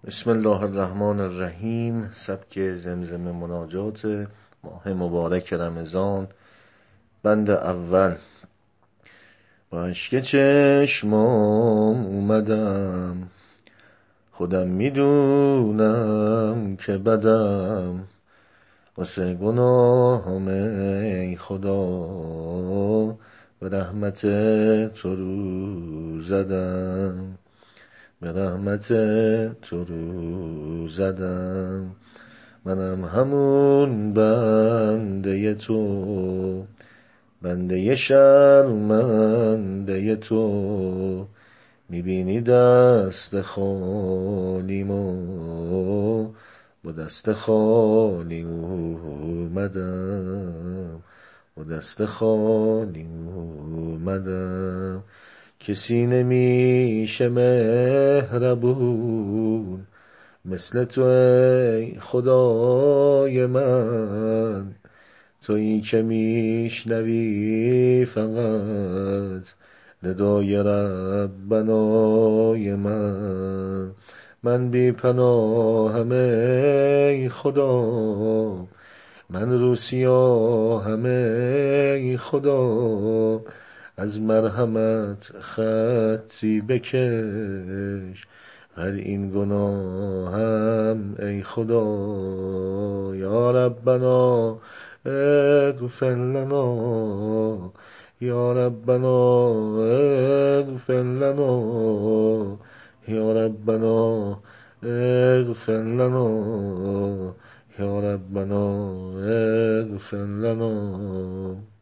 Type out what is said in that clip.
بسم الله الرحمن الرحیم. سبک زمزمه مناجات ماه مبارک رمضان. بند اول. با اشک چشمام اومدم، خودم میدونم که بدم، واسه گناهم ای خدا به رحمت تو رو زدم، به رحمت تو رو زدم. منم همون بنده تو، بنده شرمنده تو، میبینی دست خالیمو، با دست خالی اومدم، با دست خالی اومدم. کسی نمیشه مهربون مثل تو ای خدای من، تویی که میشنوی فقط ندای ربنای من بی پناهم ای خدا، من رو سیاهم ای خدا، از مرحمت خطی بکش هر این گناهم ای خدا. یا ربنا اغفر لنا، یا ربنا اغفر لنا، یا ربنا اغفر لنا، یا ربنا اغفر لنا.